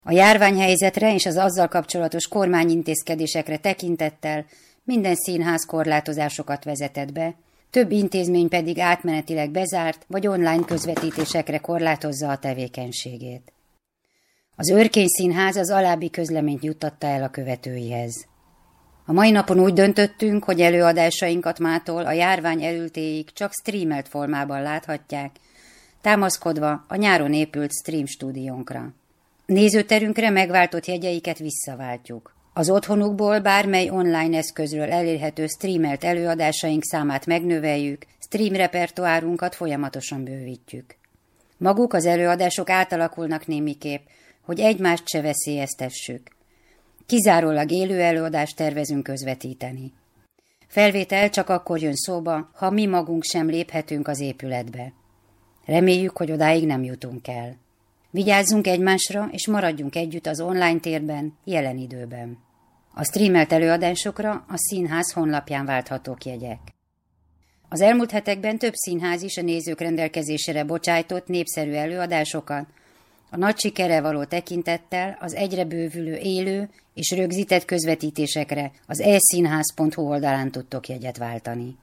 A járványhelyzetre és az azzal kapcsolatos kormányintézkedésekre tekintettel minden színház korlátozásokat vezetett be, több intézmény pedig átmenetileg bezárt vagy online közvetítésekre korlátozza a tevékenységét. Az Örkény Színház az alábbi közleményt juttatta el a követőihez. A mai napon úgy döntöttünk, hogy előadásainkat mától a járvány elültéig csak streamelt formában láthatják, támaszkodva a nyáron épült stream stúdiónkra. Nézőterünkre megváltott jegyeiket visszaváltjuk. Az otthonukból bármely online eszközről elérhető streamelt előadásaink számát megnöveljük, stream repertoárunkat folyamatosan bővítjük. Maguk az előadások átalakulnak némiképp, hogy egymást se veszélyeztessük. Kizárólag élő előadást tervezünk közvetíteni. Felvétel csak akkor jön szóba, ha mi magunk sem léphetünk az épületbe. Reméljük, hogy odáig nem jutunk el. Vigyázzunk egymásra, és maradjunk együtt az online térben, jelen időben. A streamelt előadásokra a színház honlapján válthatók jegyek. Az elmúlt hetekben több színház is a nézők rendelkezésére bocsájtott népszerű előadásokat, a nagy sikerre való tekintettel az egyre bővülő élő és rögzített közvetítésekre az eszínház.hu oldalán tudtok jegyet váltani.